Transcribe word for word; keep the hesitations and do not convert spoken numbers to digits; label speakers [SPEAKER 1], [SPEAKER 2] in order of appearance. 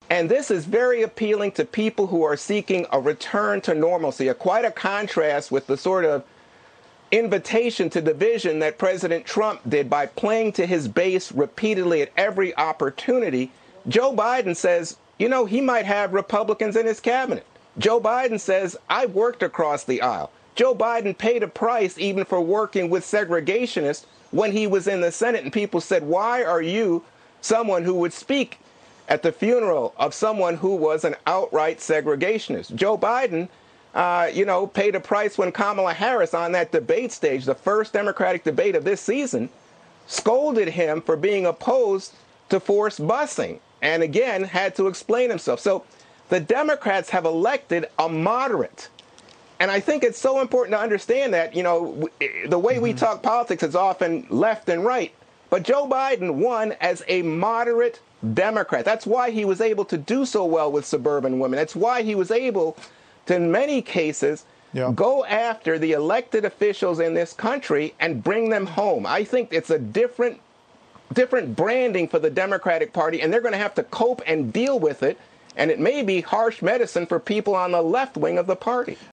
[SPEAKER 1] And this is very appealing to people who are seeking a return to normalcy, a, quite a contrast with the sort of invitation to division that President Trump did by playing to his base repeatedly at every opportunity. Joe Biden says, you know, he might have Republicans in his cabinet. Joe Biden says, I've worked across the aisle. Joe Biden paid a price even for working with segregationists when he was in the Senate, and people said, why are you someone who would speak at the funeral of someone who was an outright segregationist? Joe Biden, uh, you know, paid a price when Kamala Harris on that debate stage, the first Democratic debate of this season, scolded him for being opposed to forced busing, and again had to explain himself. So the Democrats have elected a moderate. And I think it's so important to understand that, you know, the way mm-hmm. we talk politics is often left and right. But Joe Biden won as a moderate Democrat. That's why he was able to do so well with suburban women. That's why he was able to, in many cases, yeah. go after the elected officials in this country and bring them home. I think it's a different, different branding for the Democratic Party, and they're going to have to cope and deal with it. And it may be harsh medicine for people on the left wing of the party.